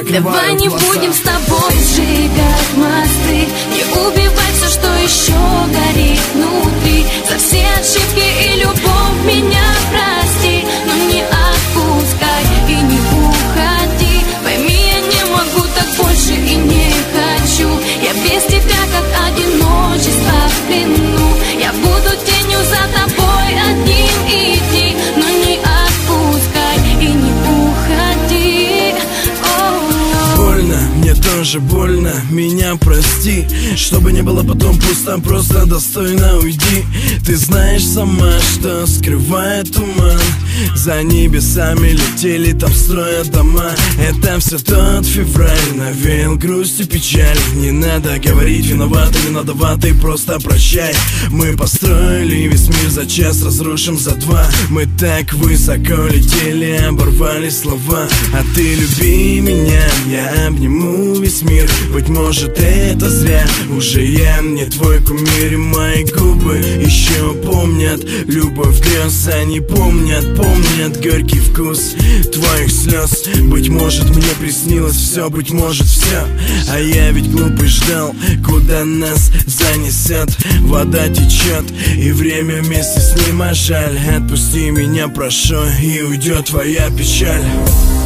Давай не глаза. будем с тобой сжигать мосты, не убивать все, что еще горит внутри. За все ошибки и любовь меня прости, но не отпускай и не уходи. Пойми, я не могу так больше и не хочу. Я без тебя как одиночество в плену. Я буду тенью за тобой одним идти, но не отпускай и не уходи. Больно, мне тоже больно, меня прости. Чтобы не было потом пусто, просто достойно уйди. Ты знаешь сама, что скрывает туман. За небесами летели, там строят дома. Это все тот февраль, навеял грусть и печаль. Не надо говорить виноватый, виноватый, просто прощай. Мы построили весь мир за час, разрушим за два. Мы так высоко летели, оборвали слова. А ты люби меня, я обниму весь мир. Быть может это зря, уже я не твой кумир. И мои губы еще помнят любовь грез. Они помнят горький вкус твоих слез. Быть может мне приснилось все, быть может все. А я ведь глупый ждал, куда нас занесет. Вода течет и время вместе с ним, а жаль. Отпусти меня, прошу, и уйдет твоя печаль.